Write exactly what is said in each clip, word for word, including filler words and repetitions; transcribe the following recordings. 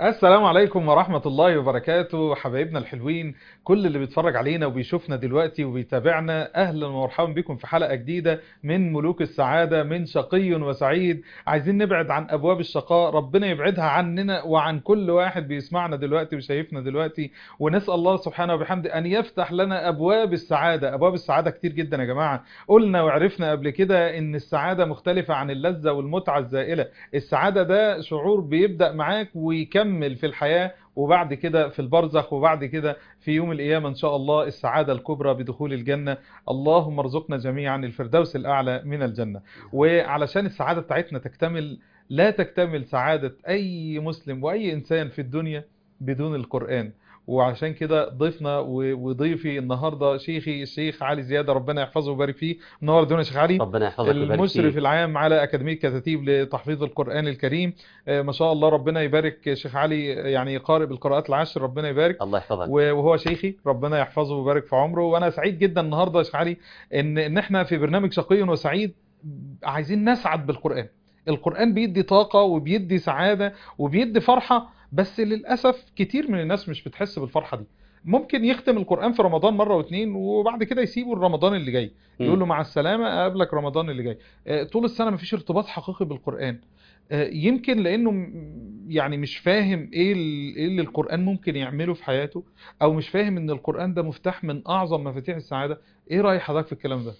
السلام عليكم ورحمة الله وبركاته، حبايبنا الحلوين، كل اللي بيتفرج علينا وبيشوفنا دلوقتي وبيتابعنا، أهلا ومرحبا بكم في حلقة جديدة من ملوك السعادة، من شقي وسعيد. عايزين نبعد عن أبواب الشقاء، ربنا يبعدها عننا وعن كل واحد بيسمعنا دلوقتي وشايفنا دلوقتي، ونسأل الله سبحانه وبحمده أن يفتح لنا أبواب السعادة. أبواب السعادة كتير جدا يا جماعة، قلنا وعرفنا قبل كده إن السعادة مختلفة عن اللذة والمتعة الزائلة. السعادة ده شعور بيبدأ معاك ويكمل في الحياة، وبعد كده في البرزخ، وبعد كده في يوم القيامة إن شاء الله السعادة الكبرى بدخول الجنة. اللهم ارزقنا جميعا الفردوس الأعلى من الجنة. وعلشان السعادة بتاعتنا تكتمل، لا تكتمل سعادة أي مسلم وأي إنسان في الدنيا بدون القرآن. وعشان كده ضيفنا وضيفي النهاردة شيخي الشيخ علي زيادة، ربنا يحفظه ويبارك فيه. منور الدنيا يا شيخ علي، ربنا يحفظك ويبارك المشرف فيك. العام على أكاديمية كتاتيب لتحفيظ القرآن الكريم. آه، ما شاء الله، ربنا يبارك شيخ علي، يعني قارئ بالقراءات العشر، ربنا يبارك. الله يحفظك. وهو شيخي، ربنا يحفظه ويبارك في عمره. وانا سعيد جدا النهارده يا شيخ علي ان ان احنا في برنامج شقي وسعيد عايزين نسعد بالقرآن. القرآن بيدي طاقة وبيدي سعادة وبيدي فرحة، بس للأسف كتير من الناس مش بتحس بالفرحة دي. ممكن يختم القرآن في رمضان مرة واتنين وبعد كده يسيبه رمضان اللي جاي، يقول مم. له مع السلامة أقابلك رمضان اللي جاي. آه، طول السنة مفيش ارتباط حقيقي بالقرآن. آه، يمكن لأنه م- يعني مش فاهم ايه ال- ايه اللي القرآن ممكن يعمله في حياته، او مش فاهم ان القرآن ده مفتاح من اعظم مفاتيح السعادة. ايه رأي حضرتك في الكلام ده؟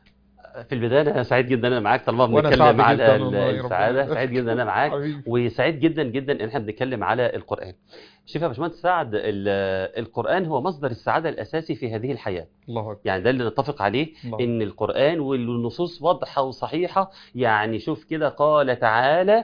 في البداية أنا سعيد جدا أنا معاك طالما وانا سعد بنتكلم جدا على ال- والله، ربنا السعادة. يبارك. سعيد جدا أنا معاك، حبيبي. وسعيد جدا جدا إن إحنا بنتكلم على القرآن. شوف يا باشمهندس سعد، ال- القرآن هو مصدر السعادة الأساسي في هذه الحياة. الله اكبر. يعني ده اللي نتفق عليه، الله أكبر. إن القرآن والنصوص واضحة وصحيحة. يعني شوف كده، قال تعالى: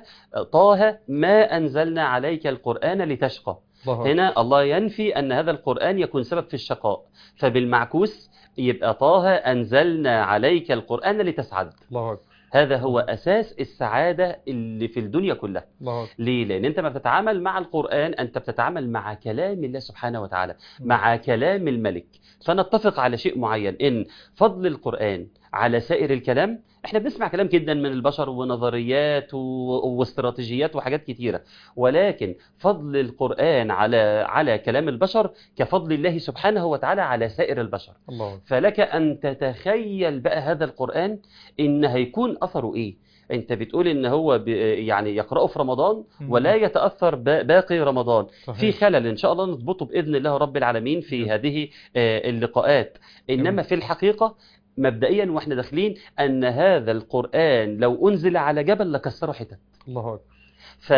طه ما أنزلنا عليك القرآن لتشقى. الله اكبر. هنا الله ينفي أن هذا القرآن يكون سبب في الشقاء، فبالمعكوس يبقى طه أنزلنا عليك القرآن لتسعد. الله اكبر. هذا هو الله أساس السعادة اللي في الدنيا كلها. الله اكبر. ليه؟ لأن أنت ما بتتعامل مع القرآن، أنت بتتعامل مع كلام الله سبحانه وتعالى، الله مع كلام الملك. فنتفق على شيء معين، إن فضل القرآن على سائر الكلام. احنا بنسمع كلام جدا من البشر ونظريات و... واستراتيجيات وحاجات كتيرة، ولكن فضل القرآن على على كلام البشر كفضل الله سبحانه وتعالى على سائر البشر. الله اكبر. فلك أن تتخيل بقى هذا القرآن إن هيكون أثره إيه. أنت بتقول إن هو ب... يعني يقرأه في رمضان ولا مم. يتأثر ب... باقي رمضان. في صحيح. خلل إن شاء الله نضبطه بإذن الله رب العالمين في جميل. هذه آه، اللقاءات. جميل. إنما في الحقيقة مبدئيا وإحنا داخلين، أن هذا القرآن لو أنزل على جبل لكسره حتت. الله اكبر. ف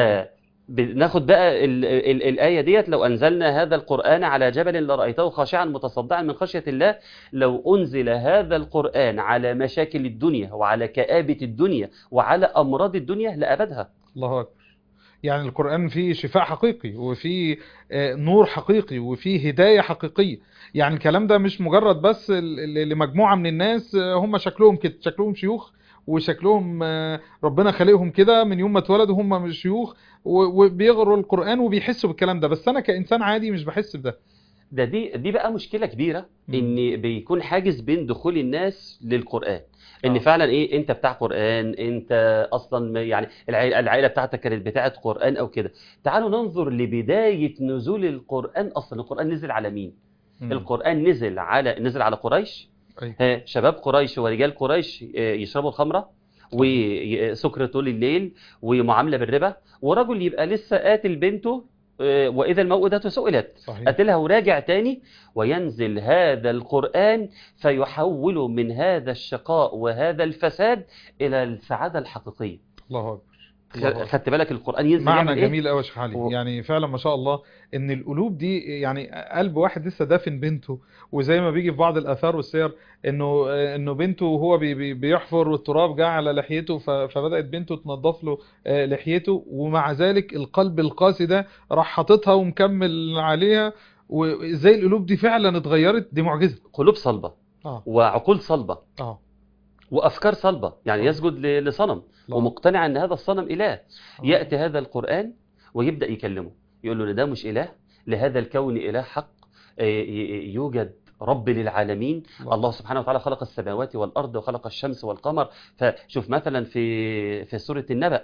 بناخد بقى ال ال الآية ديت: لو أنزلنا هذا القرآن على جبل لرأيته خاشعا متصدعا من خشية الله. لو أنزل هذا القرآن على مشاكل الدنيا وعلى كآبة الدنيا وعلى أمراض الدنيا لأبدها. الله اكبر. يعني القرآن فيه شفاء حقيقي، وفيه آه، نور حقيقي، وفيه هداية حقيقية. يعني الكلام ده مش مجرد بس ل- ل- لمجموعة من الناس، آه، هم شكلهم كده، شكلهم شيوخ، وشكلهم آه، ربنا خلقهم كده من يوم ما اتولدوا هم مش شيوخ، و- وبيقروا القرآن وبيحسوا بالكلام ده، بس أنا كإنسان عادي مش بحس بده. ده دي دي بقى مشكلة كبيرة، مم. ان بيكون حاجز بين دخول الناس للقرآن. ان اه. فعلا ايه، انت بتاع قرآن، انت اصلا م- يعني العيلة, العيلة بتاعتك كانت بتاعت قرآن او كده. تعالوا ننظر لبداية نزول القرآن. اصلا القرآن نزل على مين؟ مم. القرآن نزل على نزل على قريش. أي. ها، شباب قريش ورجال قريش آه، يشربوا الخمرة صحيح. وسكر طول الليل ومعاملة بالربا، ورجل يبقى لسه قاتل بنته آه، وإذا الموءودة سئلت، صحيح. قاتلها وراجع تاني. وينزل هذا القرآن فيحول من هذا الشقاء وهذا الفساد إلى السعادة الحقيقية. الله أكبر. الله خ- أكبر. خدت بالك القرآن ينزل معنى يعمل إيه؟ جميل قوي يا شيخ علي، و... يعني فعلا ما شاء الله ان القلوب دي، يعني قلب واحد لسه دافن بنته، وزي ما بيجي في بعض الاثار والسير انه انه بنته وهو بي بي بيحفر والتراب جه على لحيته، ف- فبدات بنته تنظف له آه، لحيته، ومع ذلك القلب القاسي ده راح حاططها ومكمل عليها. وازاي القلوب دي فعلا اتغيرت، دي معجزه. قلوب صلبة اه. وعقول صلبة اه. وأفكار صلبة، يعني صحيح. يسجد ل- لصنم الله. ومقتنع أن هذا الصنم إله. سبحان الله. يأتي هذا القرآن ويبدأ يكلمه، يقول له: ده مش إله، لهذا الكون إله حق. آه، ي- يوجد رب للعالمين. الله. الله سبحانه وتعالى خلق السماوات والأرض وخلق الشمس والقمر. فشوف مثلا في في سورة النبأ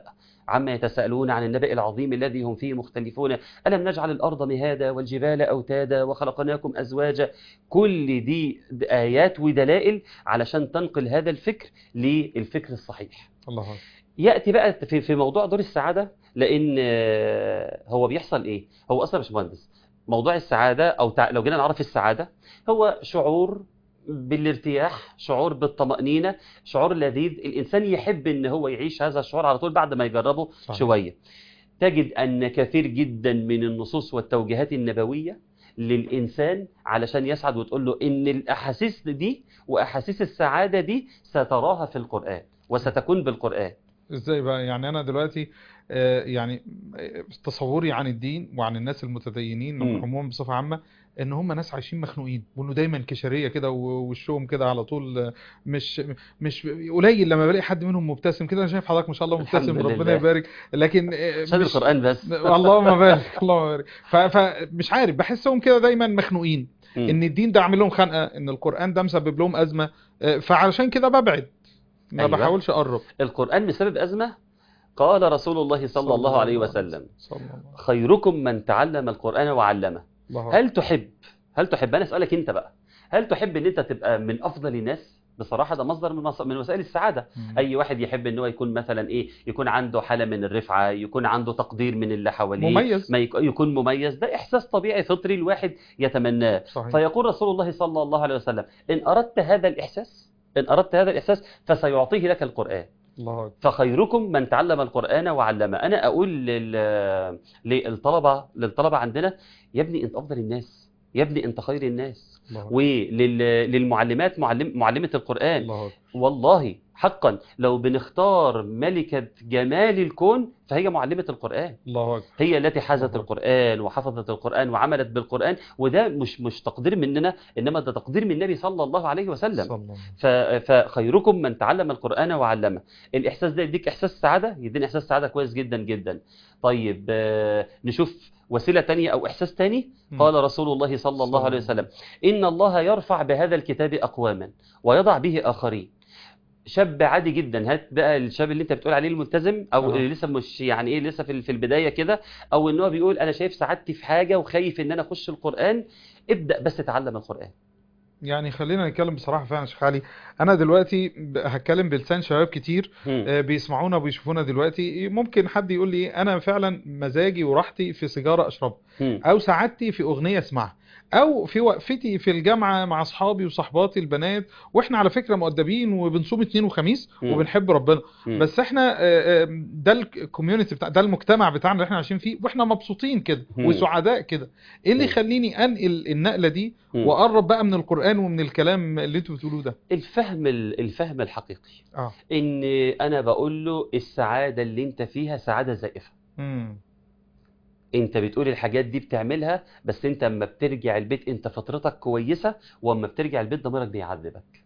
عما يتساءلون عن النبأ العظيم الذي هم فيه مختلفون، ألم نجعل الأرض مهادا والجبال أوتادا وخلقناكم أزواجا. كل دي آيات ودلائل علشان تنقل هذا الفكر للفكر الصحيح. الله أكبر. يأتي بقى في في موضوع دور السعادة، لأن هو بيحصل إيه؟ هو أصلا مش مهندس موضوع السعادة، أو تع... لو جينا نعرف السعادة هو شعور بالارتياح، شعور بالطمأنينة، شعور لذيذ. الإنسان يحب إن هو يعيش هذا الشعور على طول بعد ما يجربه صحيح. شوية تجد أن كثير جدا من النصوص والتوجيهات النبوية للإنسان علشان يسعد، وتقول له إن الأحاسيس دي وأحاسيس السعادة دي ستراها في القرآن وستكون بالقرآن. ازاي بقى؟ يعني انا دلوقتي آه يعني تصوري عن الدين وعن الناس المتدينين عموما بصفه عامه ان هم ناس عايشين مخنوقين، وانه دايما كشريه كده ووشهم كده على طول، مش مش قليل لما بلاقي حد منهم مبتسم كده. انا شايف حضرتك ما شاء الله مبتسم، ربنا يبارك، لكن عشان القرآن بس اللهم بارك اللهم بارك. فمش عارف، بحسهم كده دايما مخنوقين، ان الدين ده عامل لهم خنقه، ان القرآن ده مسبب لهم ازمه، فعلشان كده ببعد ما أيوة. بحاولش اقرب. القرآن بسبب أزمة. قال رسول الله صلى, صلى الله عليه وسلم الله. خيركم من تعلم القرآن وعلمه. الله. هل تحب هل تحب أنا أسألك أنت بقى، هل تحب أن أنت تبقى من أفضل الناس؟ بصراحة ده مصدر من, من وسائل السعادة. مم. أي واحد يحب أنه يكون مثلا إيه، يكون عنده حالة من الرفعة، يكون عنده تقدير من اللي حواليه، مميز. ما يكون مميز. ده إحساس طبيعي فطري الواحد يتمناه. فيقول رسول الله صلى الله عليه وسلم إن أردت هذا الإحساس إن أردت هذا الإحساس فسيعطيه لك القرآن. الله. فخيركم من تعلم القرآن وعلمه. أنا أقول لل... للطلبة للطلبة عندنا يا ابني أنت أفضل الناس، يا ابني أنت خير الناس. وللمعلمات ولل... معلم... معلمة القرآن. الله. والله حقا لو بنختار ملكة جمال الكون فهي معلمة القرآن. الله أكبر. هي التي حازت القرآن وحفظت القرآن وعملت بالقرآن، وده مش مش تقدير مننا، إنما ده تقدير من النبي صلى الله عليه وسلم. صلى الله. ف... فخيركم من تعلم القرآن وعلمه. الإحساس ده يديك إحساس سعادة، يديني إحساس سعادة كويس جدا جدا. طيب آه نشوف وسيلة تانية أو إحساس تاني. قال رسول الله صلى الله عليه وسلم إن الله يرفع بهذا الكتاب أقواما ويضع به آخرين. شاب عادي جدا، هات بقى الشاب اللي انت بتقول عليه الملتزم او أه. اللي لسه مش يعني ايه لسه في في البدايه كده، او ان هو بيقول انا شايف سعادتي في حاجه وخايف ان انا اخش القرآن. ابدا بس تعلم القرآن. يعني خلينا نتكلم بصراحه فعلا يا شيخ علي، انا دلوقتي هتكلم بلسان شباب كتير م. بيسمعونا وبيشوفونا دلوقتي. ممكن حد يقول لي انا فعلا مزاجي وراحتي في سيجاره اشربها، او سعادتي في اغنيه اسمعها، او في وقفتي في الجامعه مع اصحابي وصحباتي البنات، واحنا على فكره مؤدبين وبنصوم اثنين وخميس م. وبنحب ربنا، م. بس احنا ده الكوميونتي بتاع ده المجتمع بتاعنا اللي احنا عايشين فيه، واحنا مبسوطين كده وسعداء كده. ايه اللي يخليني انقل النقله دي م. واقرب بقى من القرآن ومن الكلام اللي انتوا بتقولوه ده؟ الفهم الفهم الحقيقي. اه ان انا بقول له السعاده اللي انت فيها سعاده زائفه. امم انت بتقول الحاجات دي بتعملها، بس انت اما بترجع البيت انت فطرتك كويسه، واما بترجع البيت ضميرك بيعذبك.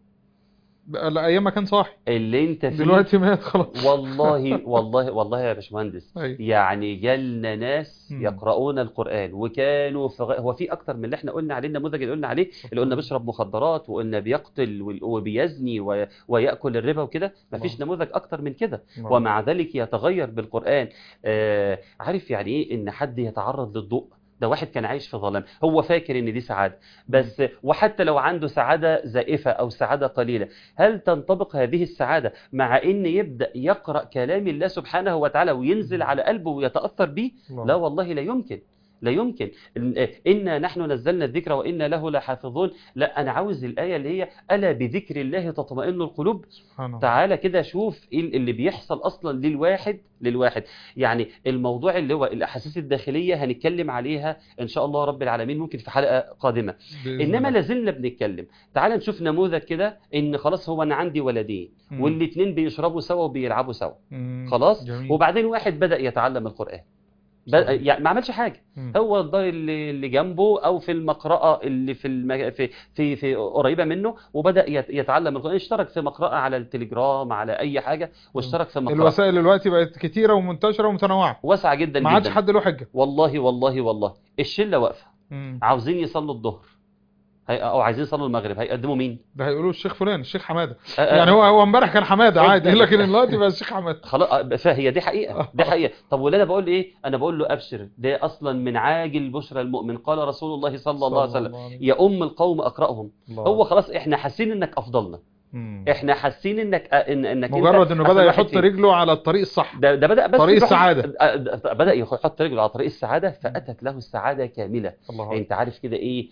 لا ايام ما كان صاحي اللي انت فيه دلوقتي مات خلاص. والله والله والله يا باشمهندس يعني جالنا ناس م. يقرؤون القرآن وكانوا في غ... هو في اكتر من اللي احنا قلنا عليه، النموذج اللي قلنا عليه اللي قلنا بيشرب مخدرات وقلنا بيقتل وبيزني و... ويأكل الربا وكده، مفيش نموذج اكتر من كده. ومع ذلك يتغير بالقرآن. آه عارف يعني ايه ان حد يتعرض للضوء؟ ده واحد كان عايش في ظلام، هو فاكر ان دي سعادة بس، وحتى لو عنده سعادة زائفة او سعادة قليلة، هل تنطبق هذه السعادة مع ان يبدأ يقرأ كلام الله سبحانه وتعالى وينزل على قلبه ويتأثر به؟ لا والله لا يمكن، لا يمكن. إنا نحن نزلنا الذكر وإنا له لحافظون. لا أنا عاوز الآية اللي هي ألا بذكر الله تطمئن القلوب. تعالى كده شوف إيه اللي بيحصل أصلا للواحد للواحد يعني الموضوع اللي هو الأحاسيس الداخلية هنتكلم عليها إن شاء الله رب العالمين ممكن في حلقة قادمة، إنما لازلنا بنتكلم. تعالى نشوف نموذج كده إن خلاص هو أنا عندي ولدين والاثنين بيشربوا سوا وبيلعبوا سوا خلاص، جميل. وبعدين واحد بدأ يتعلم القرآن، يعني ما عملش حاجه، م. هو الدار اللي, اللي جنبه او في المقرأة اللي في المج... في في في قريبه منه، وبدا يتعلم القرآن، اشترك في مقرأة على التليجرام على اي حاجه، واشترك في مقرأة. الوسائل دلوقتي بقت كتيره ومنتشره ومتنوعه واسعه جدا جدا، ما عادش حد له حجه. والله والله والله الشله واقفه عاوزين يصلوا الظهر، هي... او عايزين يصلوا المغرب هيقدموا مين؟ ده هيقولوا الشيخ فلان، الشيخ حماده. آه، آه، يعني هو هو امبارح كان حماده خد عادي، بالك. لكن دلوقتي بقى الشيخ حماده. خلاص آه، فهي دي حقيقة، دي حقيقة. طب واللي انا بقول ايه؟ انا بقول له ابشر، ده اصلا من عاجل بشرى المؤمن، قال رسول الله صلى الله عليه صلى وسلم الله عليه يا ام القوم اقراهم. الله. هو خلاص احنا حاسين انك افضلنا، مم. احنا حاسين انك آه، إن انك مجرد انت انه احسن بدأ واحد يحط فينا. رجله على الطريق الصح، ده ده بدأ بس طريق يروح- السعادة. آه، ده بدأ يحط رجله على طريق السعادة، فأتت له السعادة كاملة. الله أكبر. انت عارف كده ايه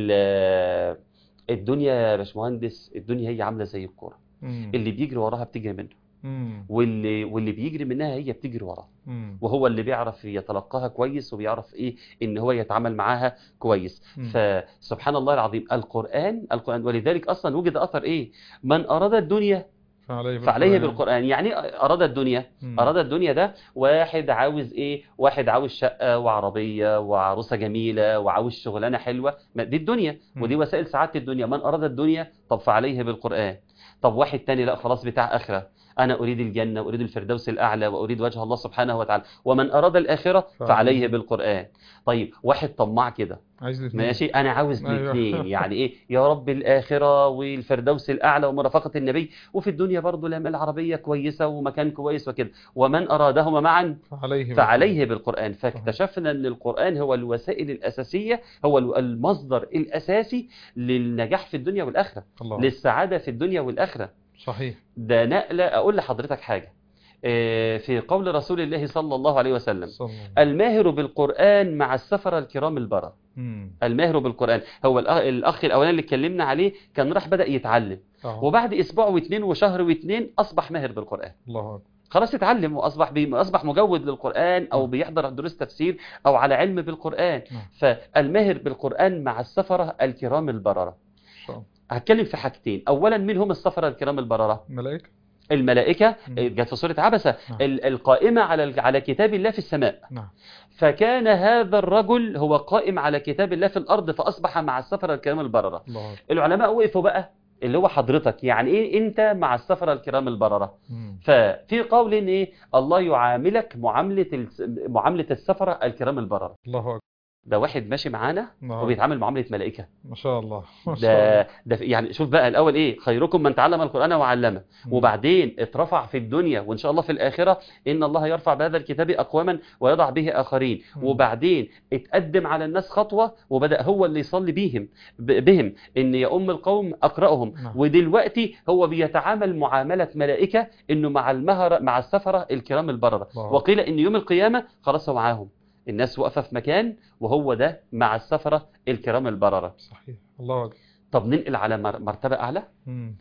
ال- الدنيا يا باشمهندس، الدنيا هي عاملة زي الكورة، مم. اللي بيجري وراها بتجري منه، مم. واللي واللي بيجري منها هي بتجري وراه، مم. وهو اللي بيعرف يتلقاها كويس وبيعرف ايه ان هو يتعامل معاها كويس. مم. فسبحان الله العظيم القرآن القرآن ولذلك اصلا وجد اثر ايه؟ من اراد الدنيا فعليه فعليه بالقرآن. بالقرآن. يعني إيه أراد الدنيا؟ مم. أراد الدنيا ده واحد عاوز إيه؟ واحد عاوز شقة وعربية وعروسة جميلة وعاوز شغلانة حلوة، ما دي الدنيا ودي مم. وسائل سعادة الدنيا. من أراد الدنيا طب فعليه بالقرآن. طب واحد تاني لا خلاص بتاع آخرة، أنا أريد الجنة وأريد الفردوس الأعلى وأريد وجه الله سبحانه وتعالى. ومن أراد الآخرة فعليه بالقرآن. طيب واحد طماع كده عايز الاثنين. ماشي، انا عاوز أيوه. الاثنين، يعني ايه يا رب الاخره والفردوس الاعلى ومرافقه النبي، وفي الدنيا برضه لما العربيه كويسه ومكان كويس وكده. ومن ارادهما معا فعليه فعليه بالقران. فاكتشفنا ان القران هو الوسائل الاساسيه، هو المصدر الاساسي للنجاح في الدنيا والاخره، الله. للسعاده في الدنيا والاخره. صحيح. ده نقله. اقول لحضرتك حاجه، آه، في قول رسول الله صلى الله عليه وسلم صلى الله. الماهر بالقران مع السفره الكرام البرره. مم. الماهر بالقرآن هو الأخ, الأخ الأولاني اللي اتكلمنا عليه كان راح بدأ يتعلم، أه. وبعد أسبوع واثنين وشهر واثنين أصبح ماهر بالقرآن. الله أكبر. خلاص اتعلم وأصبح بي... أصبح مجود للقرآن أو نعم. بيحضر دروس تفسير أو على علم بالقرآن. نعم. فالماهر بالقرآن مع السفرة الكرام البررة. إن شاء الله. هتكلم في حاجتين. أولا مين هم السفرة الكرام البررة؟ ملائكة. الملائكة مم. جت في سورة عبسة، نعم. ال- القائمة على ال- على كتاب الله في السماء. نعم. فكان هذا الرجل هو قائم على كتاب الله في الأرض، فأصبح مع السفرة الكرام البررة. الله أكبر. العلماء وقفوا بقى اللي هو حضرتك، يعني ايه انت مع السفرة الكرام البررة؟ مم. ففي قول ان ايه الله يعاملك معاملة الس- معاملة السفرة الكرام البررة. الله أكبر. ده واحد ماشي معانا الله. وبيتعامل معاملة ملائكة. ما شاء الله. ما شاء الله. ده ده في- يعني شوف بقى الاول ايه خيركم من تعلم القرآن وعلمه، مم. وبعدين اترفع في الدنيا وان شاء الله في الآخرة ان الله يرفع بهذا الكتاب اقواما ويضع به اخرين. مم. وبعدين اتقدم على الناس خطوة وبدأ هو اللي يصلي بيهم ب- بهم ان يا ام القوم اقرأهم. نعم. ودلوقتي هو بيتعامل معاملة ملائكة انه مع المهر مع السفرة الكرام البررة. الله. وقيل ان يوم القيامة خلاص هو معاهم، الناس واقفة في مكان وهو ده مع السفرة الكرام البررة. صحيح. الله أكبر. طب ننقل على مر- مرتبة أعلى مم.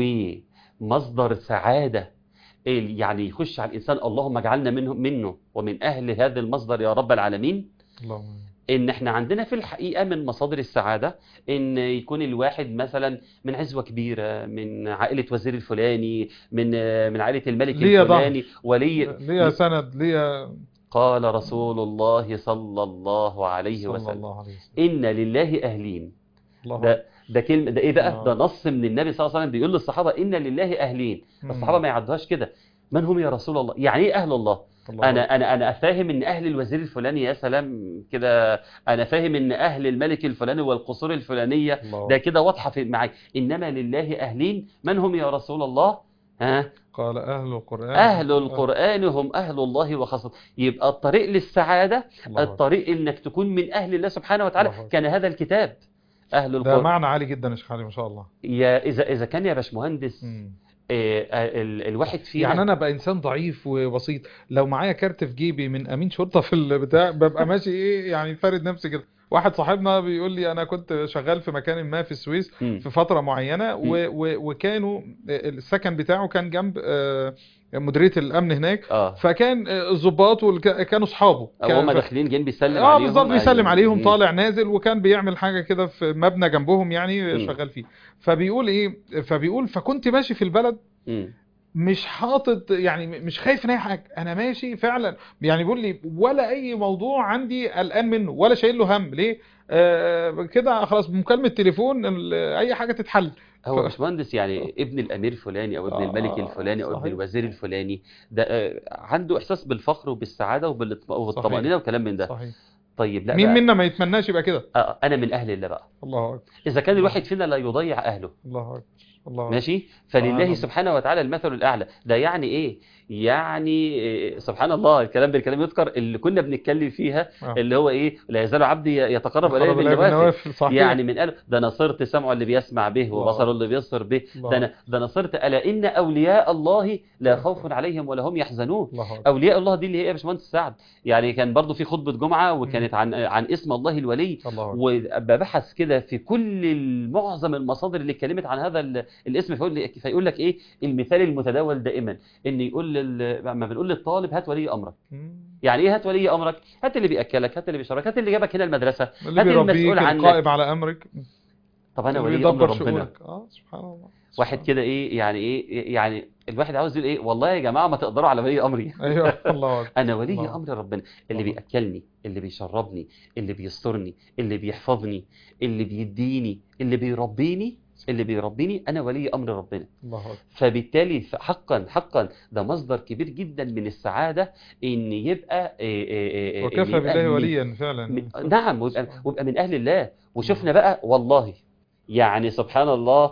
ومصدر سعادة، إيه يعني يخش على الإنسان اللهم اجعلنا منه منه ومن أهل هذا المصدر يا رب العالمين. اللهم. إن إحنا عندنا في الحقيقة من مصادر السعادة إن يكون الواحد مثلا من عزوة كبيرة، من عائلة وزير الفلاني، من من عائلة الملك ليا الفلاني، ظهر. ولي ليا سند. ليا. قال رسول الله صلى الله عليه صلى وسلم الله عليه وسلم. إن لله أهلين. الله أكبر. ده ده كلمه ده ايه بقى؟ آه. ده نص من النبي صلى الله عليه وسلم بيقول للصحابه ان لله اهلين. مم. الصحابه ما يعدوهاش كده. من هم يا رسول الله؟ يعني ايه اهل الله؟ الله انا أكبر. انا انا فاهم ان اهل الوزير الفلاني يا سلام كده، انا فاهم ان اهل الملك الفلاني والقصور الفلانيه الله ده أكبر. كده واضحه في معايا. انما لله اهلين. من هم يا رسول الله؟ ها؟ قال أهل القرآن. أهل القرآن هم أهل الله وخاصته. يبقى الطريق للسعادة، الله أكبر. الطريق إنك تكون من أهل الله سبحانه وتعالى، الله أكبر. كان هذا الكتاب أهل ده القرآن. معنى عالي جدا يا شيخ علي، ما شاء الله. يا إذا إذا كان يا باشمهندس مم. آه، آه، ال- الواحد فينا يعني انا بقى انسان ضعيف وبسيط، لو معايا كارت في جيبي من امين شرطه في البتاع ببقى ماشي ايه يعني فارد نفسي كده. واحد صاحبنا بيقول لي انا كنت شغال في مكان ما في السويس مم. في فتره معينه و و وكانوا السكن بتاعه كان جنب آه، مديريه الامن هناك. اه فكان آه، الضباط والك- كانوا اصحابه. او كان هم ف- داخلين جنب بيسلم اه عليهم. بالظبط بيسلم أيوة. عليهم مم. طالع نازل، وكان بيعمل حاجه كده في مبنى جنبهم يعني مم. شغال فيه. فبيقول ايه فبيقول فكنت ماشي في البلد مم. مش حاطط يعني مش خايف من اي حاجه، انا ماشي فعلا يعني بيقول لي ولا اي موضوع عندي قلقان منه ولا شايل له هم. ليه؟ آه كده خلاص بمكالمه تليفون ال- اي حاجه تتحل. هو ف... باشمهندس يعني ابن الامير الفلاني او ابن آه الملك الفلاني او ابن صحيح. الوزير الفلاني ده آه، عنده احساس بالفخر وبالسعاده وبالإطم- والطمانينه وكلام من ده. صحيح. طيب لا مين بقى، منا ما يتمناش يبقى كده؟ آه، انا من اهل الله بقى. الله اكبر. اذا كان الواحد فينا لا يضيع اهله، الله اكبر. الله أكبر. ماشي، سبحان فلله الله. سبحانه وتعالى المثل الأعلى. ده يعني إيه؟ يعني إيه؟ سبحان الله، الكلام بالكلام يذكر اللي كنا بنتكلم فيها، آه. اللي هو إيه، لا يزال عبدي يتقرب إلي تقرب إليه بالنوافل. بالنوافل، صحيح. يعني من قال ده أنا صرت سمعه اللي بيسمع به، وبصره الله. اللي بيبصر به، الله. ده أنا ده أنا صرت ألا إن أولياء الله لا الله. خوف عليهم ولا هم يحزنون. الله أكبر. أولياء الله دي اللي هي يا باشمهندس سعد، يعني كان برضو في خطبة جمعة وكانت عن عن اسم الله الولي، الله أكبر. وببحث كده في كل معظم المصادر اللي اتكلمت عن هذا ال- الاسم، فيقول لي فيقول لك ايه المثال المتداول دائما، ان يقول لل... ما بنقول للطالب هات ولي امرك. مم. يعني ايه هات ولي امرك؟ هات اللي بياكلك، هات اللي بيشربك، هات اللي جابك هنا المدرسه، اللي هات المسؤول بيربيك، عنك. القائم على أمرك، طب انا اللي ولي امر بيدبر ربنا. شؤونك. اه سبحان الله. واحد سبحان كده ايه يعني ايه يعني الواحد عاوز يقول ايه، والله يا جماعه ما تقدروا على ولي امري. الله. أيوه. الله أكبر. انا ولي الله. امر ربنا، اللي الله. بياكلني، اللي بيشربني، اللي بيسترني، اللي بيحفظني، اللي بيديني، اللي بيربيني، اللي بيربيني، انا ولي امر ربنا. الله أكبر. فبالتالي حقا حقا ده مصدر كبير جدا من السعاده، ان يبقى إيه إيه إيه إن وكفى يبقى بالله من وليا فعلا. من- نعم، ويبقى, سبحان ويبقى من اهل الله. وشفنا الله. بقى والله، يعني سبحان الله،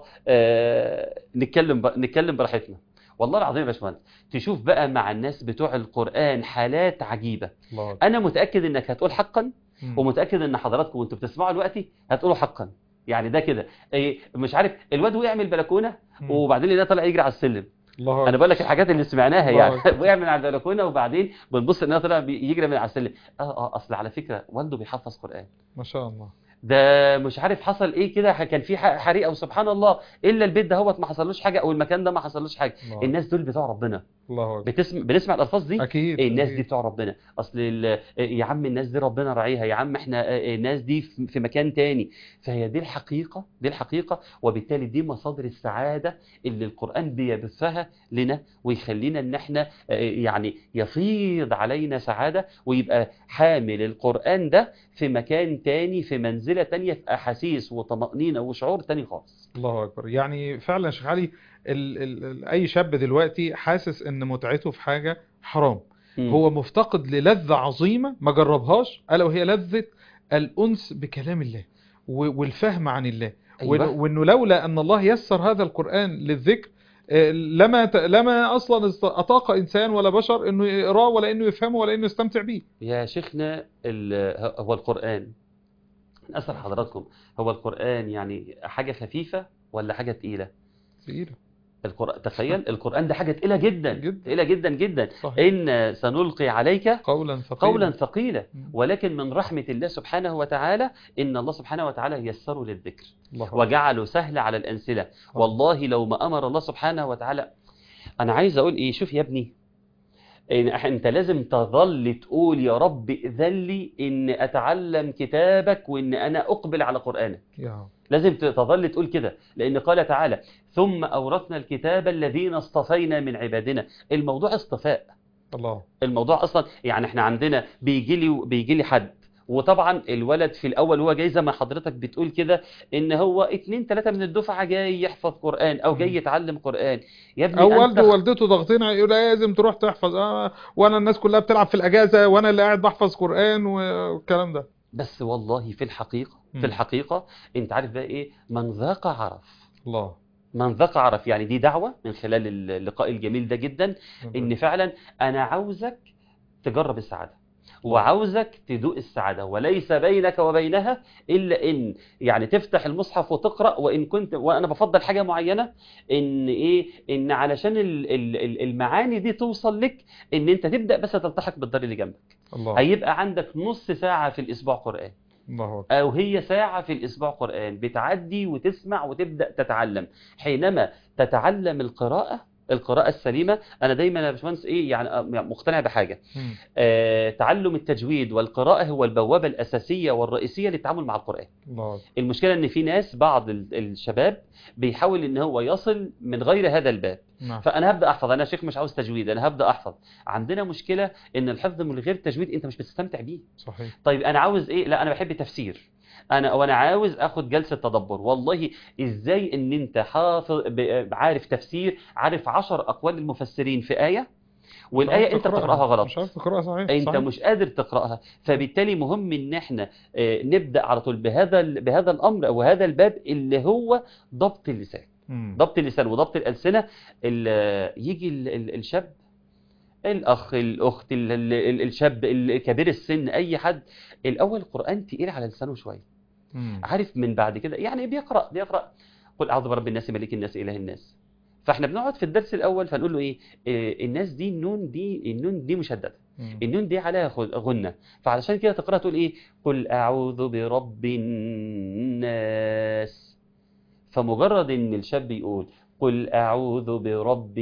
آه نتكلم ب... نتكلم براحتنا. والله العظيم يا باشمهندس، تشوف بقى مع الناس بتوع القرآن حالات عجيبة. الله أكبر. انا متأكد انك هتقول حقا، مم. ومتأكد ان حضراتكم وانتوا بتسمعوا دلوقتي هتقولوا حقا. يعني ده كده إيه، مش عارف، الواد وقع من البلكونة مم. وبعدين لقيناه طالع يجري على السلم. الله انا أكبر. بقول لك الحاجات اللي سمعناها، الله يعني أكبر. وقع من على البلكونه وبعدين بنبص ان طلع بي- يجري من على السلم. اه اه اصل على فكره والده بيحفظ قران، ما شاء الله. ده مش عارف حصل ايه كده، كان في ح- حريقه وسبحان الله، الا البيت ده هوت ما حصلوش حاجه، او المكان ده ما حصلوش حاجه. الله. الناس دول بتوع ربنا. الله أكبر. بتسمع بنسمع الالفاظ دي، أكيد. إيه الناس دي أكيد. بتوع ربنا. اصل ال- يا عم الناس دي ربنا راعيها، يا عم احنا آه، الناس دي في في مكان تاني. فهي دي الحقيقه، دي الحقيقه، وبالتالي دي مصادر السعاده اللي القران بيبثها لنا، ويخلينا ان احنا آه، يعني يفيض علينا سعاده، ويبقى حامل القران ده في مكان تاني، في منزله تانيه، في احاسيس وطمانينه وشعور تاني خالص. الله أكبر. يعني فعلا يا شيخ علي، ال ال ال أي شاب دلوقتي حاسس إن متعته في حاجة حرام، مم. هو مفتقد للذة عظيمة ما جربهاش، ألا وهي لذة الأنس بكلام الله و- والفهم عن الله. أيوة. وإنه- وإنه لولا أن الله يسر هذا القرآن للذكر، آه، لما ت- لما أصلا است- أطاق إنسان ولا بشر إنه يقراه، ولا إنه يفهمه، ولا إنه يستمتع به. يا شيخنا ال- هو القرآن، أسأل حضراتكم، هو القرآن يعني حاجة خفيفة ولا حاجة تقيلة؟ تقيلة. القرآن، تخيل القرآن ده حاجة تقيلة جدا، جدا. تقيلة جدا جدا. صحيح. إن سنلقي عليك قولا ثقيلا. قولا ثقيلا. مم. ولكن من رحمة الله سبحانه وتعالى إن الله سبحانه وتعالى يسره للذكر، الله أكبر. وجعله سهل على الأنسلة. والله لو ما أمر الله سبحانه وتعالى، أنا عايز أقول إيه، شوف يا ابني، إن انت لازم تظل تقول يا رب ائذن لي ان اتعلم كتابك، وان انا اقبل على قرآنك. يا لازم تظل تقول كده، لان قال تعالى ثم اورثنا الكتاب الذين اصطفينا من عبادنا. الموضوع اصطفاء. الله. الموضوع اصلا يعني احنا عندنا بيجي لي بيجي لي حد، وطبعا الولد في الاول هو جاي زي ما حضرتك بتقول كده، ان هو اتنين تلاتة من الدفعه جاي يحفظ قرآن او جاي يتعلم قرآن. يا ابني او انت والده ووالدته ضاغطين عليه، يقول لازم تروح تحفظ، آه وانا الناس كلها بتلعب في الاجازه وانا اللي قاعد بحفظ قران والكلام ده. بس والله في الحقيقة، مم. في الحقيقة انت عارف بقى ايه، من ذاق عرف. الله. من ذاق عرف، يعني دي دعوة من خلال اللقاء الجميل ده جدا، ان فعلا انا عاوزك تجرب السعادة، وعاوزك تدوق السعادة، وليس بينك وبينها إلا إن يعني تفتح المصحف وتقرأ. وإن كنت، وأنا بفضل حاجة معينة، إن إيه، إن علشان ال- ال- المعاني دي توصل لك، إن أنت تبدأ بس تلتحق بالدار اللي جنبك. الله. هيبقى عندك نص ساعة في الأسبوع قرآن، الله أكبر. أو هي ساعة في الأسبوع قرآن، بتعدي وتسمع وتبدأ تتعلم. حينما تتعلم القراءة، القراءة السليمة، أنا دايما يا باشمهندس إيه يعني مقتنع بحاجة، مم. آه تعلم التجويد والقراءة هو البوابة الأساسية والرئيسية للتعامل مع القرآن. الله أكبر. المشكلة إن في ناس، بعض ال- الشباب بيحاول إن هو يصل من غير هذا الباب. نعم. فأنا هبدأ أحفظ، أنا شيخ مش عاوز تجويد، أنا هبدأ أحفظ. عندنا مشكلة إن الحفظ من غير تجويد أنت مش بتستمتع بيه. صحيح. طيب أنا عاوز إيه؟ لا أنا بحب تفسير، انا وانا عاوز اخد جلسه تدبر. والله ازاي ان انت حافظ ب- عارف تفسير، عارف عشر اقوال المفسرين في ايه، والآية انت بتقرأها غلط، مش عارف تقرأها صحيح انت صحيح. مش قادر تقرأها. فبالتالي مهم ان احنا آه، نبدأ على طول بهذا ال- بهذا الامر او هذا الباب اللي هو ضبط اللسان. مم. ضبط اللسان وضبط الألسنة. ال- يجي ال- ال- الشاب، الأخ، الأخت، ال- ال- ال- الشاب الكبير السن، أي حد، الأول القرآن تقيل على لسانه شوية، مم. عارف من بعد كده يعني بيقرأ بيقرأ قل أعوذ برب الناس ملك الناس إله الناس. فاحنا بنقعد في الدرس الأول فنقول له إيه، إيه الناس دي، النون دي النون دي مشددة، مم. النون دي عليها خ- غنة، فعلشان كده تقرأ تقول إيه، قل أعوذ برب الناس. فمجرد ان الشاب يقول قل اعوذ برب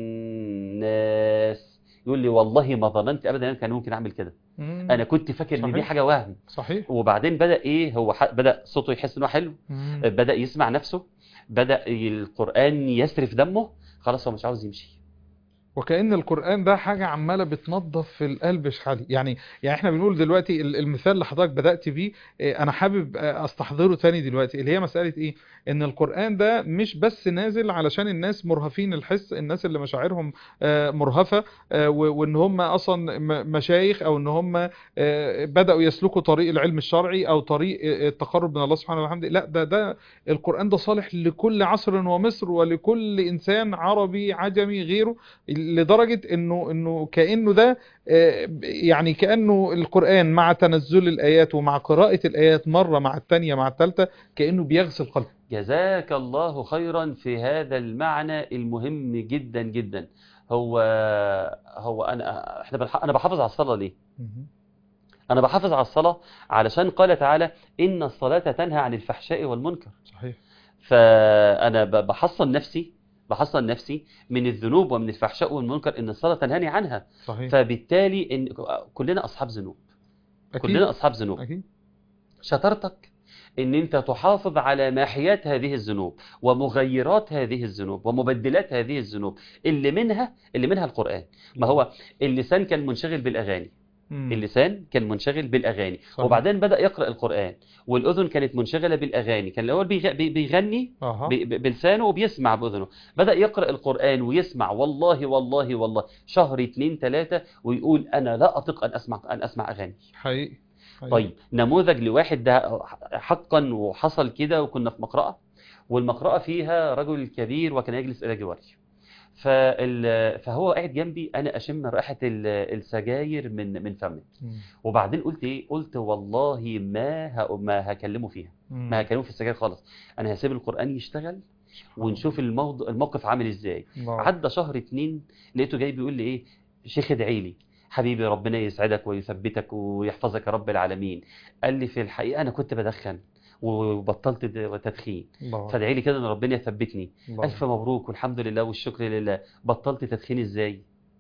الناس، يقول لي والله ما ظننت ابدا ان كان ممكن اعمل كده، مم. انا كنت فاكر ان دي صحيح حاجه وهم. صحيح. وبعدين بدا ايه، هو ح- بدا صوته يحس انه حلو، مم. بدا يسمع نفسه، بدا القران يسرف دمه، خلاص هو مش عاوز يمشي. وكأن القرآن ده حاجة عمالة بتنظف في القلب شحالي يعني. يعني احنا بنقول دلوقتي ال- المثال اللي حضرتك بدأت بيه، اه، انا حابب اه، استحضره تاني دلوقتي، اللي هي مسألة ايه، ان القرآن ده مش بس نازل علشان الناس مرهفين الحس، الناس اللي مشاعرهم اه، مرهفة، اه، و- وان هم اصلا م- مشايخ، او ان هم اه، بدأوا يسلكوا طريق العلم الشرعي او طريق اه، التقرب من الله سبحانه وتعالى. لا، ده ده القرآن ده صالح لكل عصر ومصر، ولكل انسان عربي عجمي غيره، لدرجة انه انه كأنه ده آه، يعني كأنه القرآن مع تنزل الآيات ومع قراءة الآيات مرة مع الثانية مع الثالثة كأنه بيغسل قلبه. جزاك الله خيرا في هذا المعنى المهم جدا جدا. هو هو انا احنا بنح- انا بحافظ على الصلاه ليه؟ مهم. أنا بحافظ على الصلاة علشان قال تعالى إن الصلاة تنهى عن الفحشاء والمنكر. صحيح. فأنا ب- بحصن نفسي بحصن نفسي من الذنوب ومن الفحشاء والمنكر، إن الصلاة تنهاني عنها. صحيح. فبالتالي إن كلنا أصحاب ذنوب، كلنا أكيد أصحاب ذنوب. أكيد. شطارتك إن أنت تحافظ على ماحيات هذه الذنوب ومغيرات هذه الذنوب ومبدلات هذه الذنوب، اللي منها اللي منها القرآن. ما هو اللسان كان منشغل بالأغاني، مم. اللسان كان منشغل بالأغاني، صحيح. وبعدين بدأ يقرأ القرآن، والأذن كانت منشغلة بالأغاني، كان الأول بيغ- بي- بيغني أها. ب- ب- بلسانه وبيسمع بأذنه، بدأ يقرأ القرآن ويسمع، والله والله والله شهر اتنين تلاتة ويقول أنا لا أطيق أن أسمع أن أسمع أغاني. حقيقي حقيقي. طيب نموذج لواحد ده حقا وحصل كده، وكنا في مقرأة، والمقرأة فيها رجل كبير وكان يجلس إلى جواري، فال... فهو قاعد جنبي، انا اشم رائحه ال- السجاير من من فمه. مم. وبعدين قلت ايه، قلت والله ما ه... ما هكلمه فيها، مم. ما هكلمه في السجاير خالص، انا هسيب القرآن يشتغل ونشوف الموضوع الموقف عامل ازاي. الله. عدى شهر اتنين لقيته جاي بيقول لي ايه، شيخ ادعي لي حبيبي ربنا يسعدك ويثبتك ويحفظك يا رب العالمين. قال لي في الحقيقة انا كنت بدخن وبطلت د- تدخين، الله. فادعي لي كده ان ربنا يثبتني. الله. الف مبروك والحمد لله والشكر لله. بطلت تدخين ازاي؟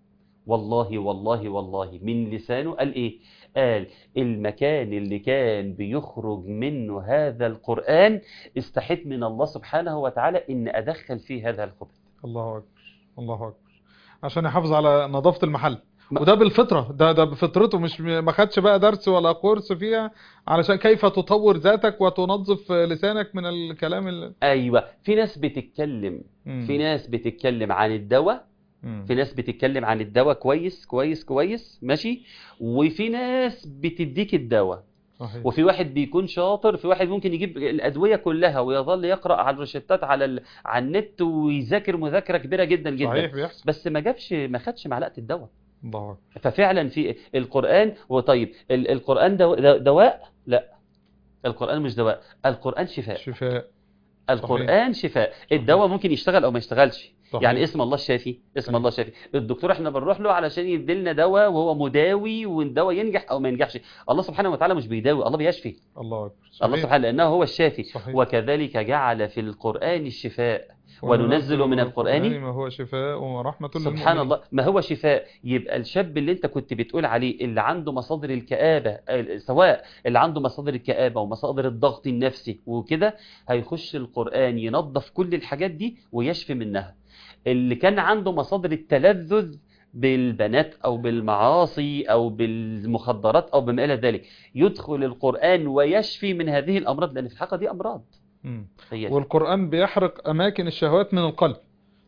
والله والله والله من لسانه قال ايه، قال المكان اللي كان بيخرج منه هذا القرآن استحيت من الله سبحانه وتعالى ان ادخل فيه هذا الخبث. الله أكبر الله أكبر. عشان يحافظ على نظافة المحل، ما- وده بالفطرة، ده ده بفطرته، مش ما خدش بقى درس ولا كورس فيها علشان كيف تطور ذاتك وتنظف لسانك من الكلام ال... ايوه، في ناس بتتكلم مم. في ناس بتتكلم عن الدواء، مم. في ناس بتتكلم عن الدواء كويس كويس كويس ماشي، وفي ناس بتديك الدواء. صحيح. وفي واحد بيكون شاطر، في واحد ممكن يجيب الأدوية كلها ويظل يقرأ على الروشتات على ال... على النت ويذاكر مذاكرة كبيرة جدا جدا، صحيح بيحصل. بس ما جابش ما خدش معلقة الدواء. الله أكبر. ففعلا في القرآن، وطيب ال- القرآن دو... دو- دواء؟ لا، القرآن مش دواء، القرآن شفاء. شفاء. القرآن شفاء. الدواء ممكن يشتغل او ما يشتغلش. صحيح. يعني اسم الله الشافي، اسم صحيح. الله الشافي، الدكتور احنا بنروح له علشان يديلنا دواء وهو مداوي، والدواء ينجح او ما ينجحش. الله سبحانه وتعالى مش بيداوي، الله بيشفي. الله أكبر. الله صحيح. سبحانه لأنه هو الشافي. صحيح. وكذلك جعل في القرآن الشفاء وننزل من القرآن ما هو شفاء ورحمة للمؤمنين. سبحان الله ما هو شفاء. يبقى الشاب اللي انت كنت بتقول عليه اللي عنده مصادر الكآبة، آه، سواء اللي عنده مصادر الكآبة ومصادر الضغط النفسي وكده، هيخش القرآن ينظف كل الحاجات دي ويشفي منها. اللي كان عنده مصادر التلذذ بالبنات أو بالمعاصي أو بالمخدرات أو بما إلى ذلك، يدخل القرآن ويشفي من هذه الأمراض، لأن في الحقيقة دي أمراض. مم. هي والقرآن بيحرق أماكن الشهوات من القلب،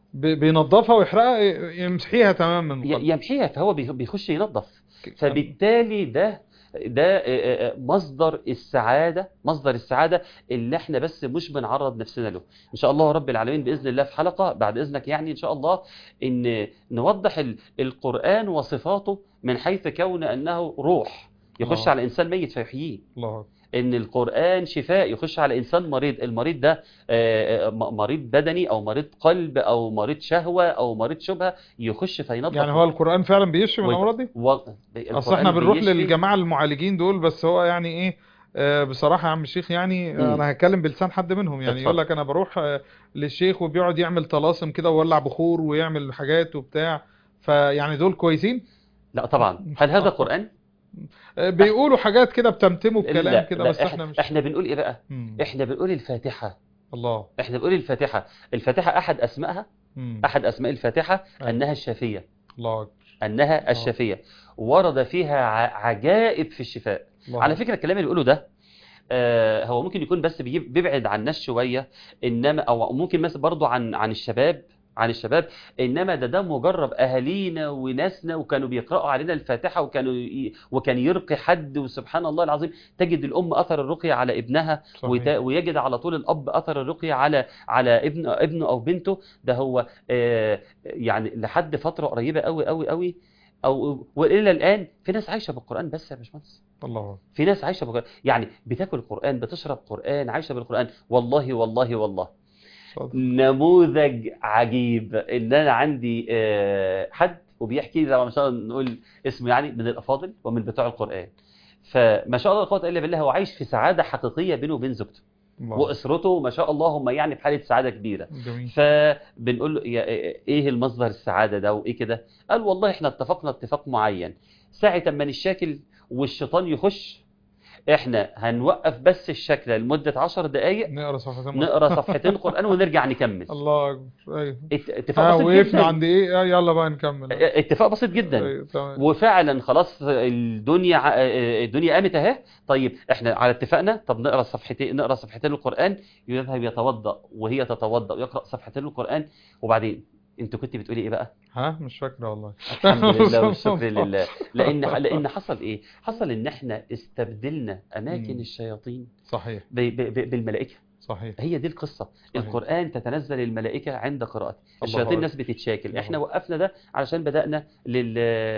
ب- بينظفها ويحرقها، ي- يمسحيها تماما من ي- القلب. يمحيها، فهو بيخ- بيخش ينظف. ك- فبالتالي ده ده آه، آه، آه، مصدر السعادة، مصدر السعادة اللي احنا بس مش بنعرض نفسنا له. ان شاء الله رب العالمين بإذن الله في حلقة بعد إذنك يعني ان شاء الله ان نوضح ال- القرآن وصفاته من حيث كون أنه روح يخش الله على إنسان ميت فيحييه، الله ان القرآن شفاء يخش على انسان مريض، المريض ده آه، آه، م- مريض بدني او مريض قلب او مريض شهوة او مريض شبهة، يخش يعني فينظف. هو القرآن فعلا بيشفي من و... الأمراض دي؟ و... اصل احنا القرآن بنروح بيشفي. للجماعة المعالجين دول، بس هو يعني ايه، آه، بصراحة يا عم الشيخ، يعني آه، امم انا هتكلم بلسان حد منهم، يعني يقول اتفضل. لك انا بروح آه، للشيخ وبيقعد يعمل طلاسم كده ويولع بخور ويعمل حاجات وبتاع، فيعني دول كويسين؟ لا طبعا، هل هذا قرآن؟ آه، إح... بيقولوا حاجات كده بتمتموا بكلام لا كده، لا بس احنا احنا مش. احنا بنقول ايه بقى؟ مم. احنا بنقول الفاتحة. الله. احنا بنقول الفاتحة. الفاتحة احد اسمائها، مم. احد اسماء الفاتحة ايوه. انها الشافية، الله اكبر. انها الله الشافية. ورد فيها ع- عجائب في الشفاء. الله على اكبر. فكرة الكلام اللي بيقوله ده آه، هو ممكن يكون بس بيجيب- بيبعد عن الناس شوية، انما او ممكن مثلا برضو عن عن الشباب، عن الشباب. انما ده ده مجرب اهالينا وناسنا، وكانوا بيقرأوا علينا الفاتحة، وكانوا ي... وكان يرقي حد، وسبحان الله العظيم تجد الام اثر الرقية على ابنها، وت... صحيح. ويجد على طول الاب اثر الرقية على على ابن ابنه او بنته. ده هو آه، يعني لحد فترة قريبة قوي قوي قوي، او والى الان في ناس عايشة بالقرآن بس يا باشمهندس. الله. في ناس عايشة بالقرآن، يعني بتاكل قرآن، بتشرب قرآن، عايشة بالقرآن. والله والله والله صدق. نموذج عجيب. ان انا عندي آه، حد وبيحكي لي، طبعا مش هنقدر نقول اسمه، يعني من الافاضل ومن بتوع القرآن. فما شاء الله لا قوة الا بالله، هو عايش في سعادة حقيقية بينه وبين زوجته الله. واسرته، ما شاء الله هم يعني في حالة سعادة كبيرة. جميل. فبنقول له يا- ايه المصدر السعادة ده وايه كده؟ قال والله احنا اتفقنا اتفاق معين، ساعة ما نشاكل والشيطان يخش، احنا هنوقف بس الشكل لمدة عشر دقايق، نقرا صفحتين قرآن. نقرا صفحتين قرآن ونرجع نكمل. الله اكبر. ايوه. ات- اتفاق ها بسيط وقفنا جدا. عند ايه؟ آه، يلا بقى نكمل. آه. اتفاق بسيط جدا. ايوه تمام. وفعلا خلاص الدنيا ع- الدنيا قامت اهي. طيب احنا على اتفاقنا، طب نقرا صفحتين، نقرا صفحتين القرآن. يذهب يتوضأ وهي تتوضأ ويقرأ صفحتين القرآن. وبعدين انت كنت بتقولي ايه بقى؟ ها مش فاكره والله. الحمد لله والشكر لله. لان لان حصل ايه؟ حصل ان احنا استبدلنا اماكن مم. الشياطين صحيح. ب- ب- ب- بالملائكة. صحيح. هي دي القصة. صحيح. القرآن تتنزل الملائكة عند قراءته، الله الشياطين أكبر. الناس بتتشاكل، الله احنا أكبر. وقفنا ده علشان بدأنا لل...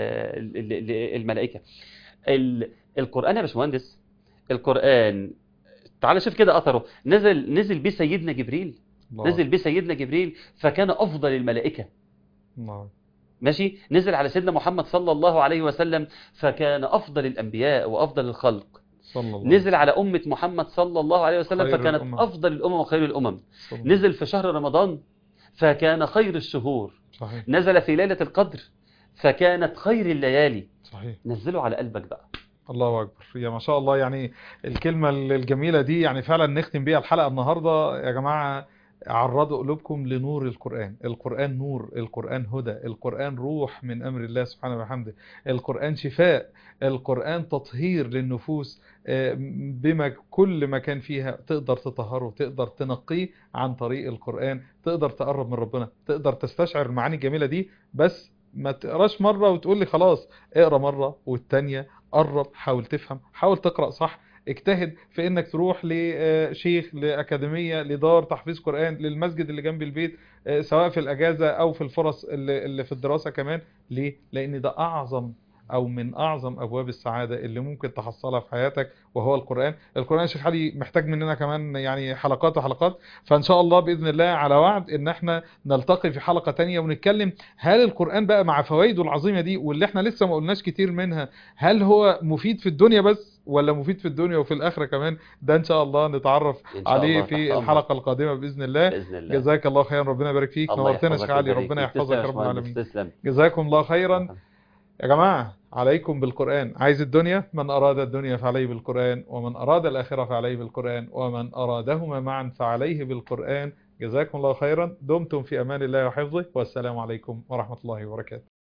لل- للملائكة. ال... القرآن يا باشمهندس، القرآن تعال شوف كده أثره. نزل نزل بيه سيدنا جبريل، الله نزل أكبر. بيه سيدنا جبريل فكان أفضل الملائكة. الله أكبر. ماشي. نزل على سيدنا محمد صلى الله عليه وسلم فكان أفضل الأنبياء وأفضل الخلق. صلى الله عليه نزل وسلم. على أمة محمد صلى الله عليه وسلم خير فكانت الأمم. أفضل الأمم وخير الأمم. صلى الله. نزل في شهر رمضان فكان خير الشهور. صحيح. نزل في ليلة القدر فكانت خير الليالي. صحيح. نزله على قلبك بقى. الله أكبر. يا ما شاء الله، يعني الكلمة الجميلة دي يعني فعلا نختم بيها الحلقة النهاردة يا جماعة. عرضوا قلوبكم لنور القرآن. القرآن نور، القرآن هدى، القرآن روح من أمر الله سبحانه وبحمده، القرآن شفاء، القرآن تطهير للنفوس. آه، بما كل ما كان فيها تقدر تطهره، تقدر تنقيه عن طريق القرآن، تقدر تقرب من ربنا، تقدر تستشعر المعاني الجميلة دي. بس ما تقراش مرة وتقول لي خلاص، اقرا مرة والتانية، قرب، حاول تفهم، حاول تقرأ صح، اجتهد في انك تروح لشيخ، لأكاديمية، لدار تحفيظ قرآن، للمسجد اللي جنب البيت، آه، سواء في الأجازة أو في الفرص اللي اللي في الدراسة كمان. ليه؟ لأن ده أعظم أو من أعظم أبواب السعادة اللي ممكن تحصلها في حياتك، وهو القرآن. القرآن يا شيخ علي محتاج مننا كمان يعني حلقات وحلقات، فإن شاء الله بإذن الله على وعد إن احنا نلتقي في حلقة تانية ونتكلم هل القرآن بقى مع فوائده العظيمة دي واللي احنا لسه ما قلناش كتير منها، هل هو مفيد في الدنيا بس ولا مفيد في الدنيا وفي الآخرة كمان؟ ده إن شاء الله نتعرف إن شاء عليه الله تحت في أمرك. الحلقة القادمة بإذن الله. بإذن الله. جزاك الله خيرا، ربنا يبارك فيك، الله نورتنا يا يحفظك شيخ علي، ويبارك ربنا فيك. تسلم يحفظك يا يا رب باشمهندس، العالمين. تسلم. جزاكم الله خيرا. يا جماعة عليكم بالقرآن. عايز الدنيا؟ من أراد الدنيا فعليه بالقرآن، ومن أراد الآخرة فعليه بالقرآن، ومن أرادهما معا فعليه بالقرآن. جزاكم الله خيرا، دمتم في أمان الله وحفظه، والسلام عليكم ورحمة الله وبركاته.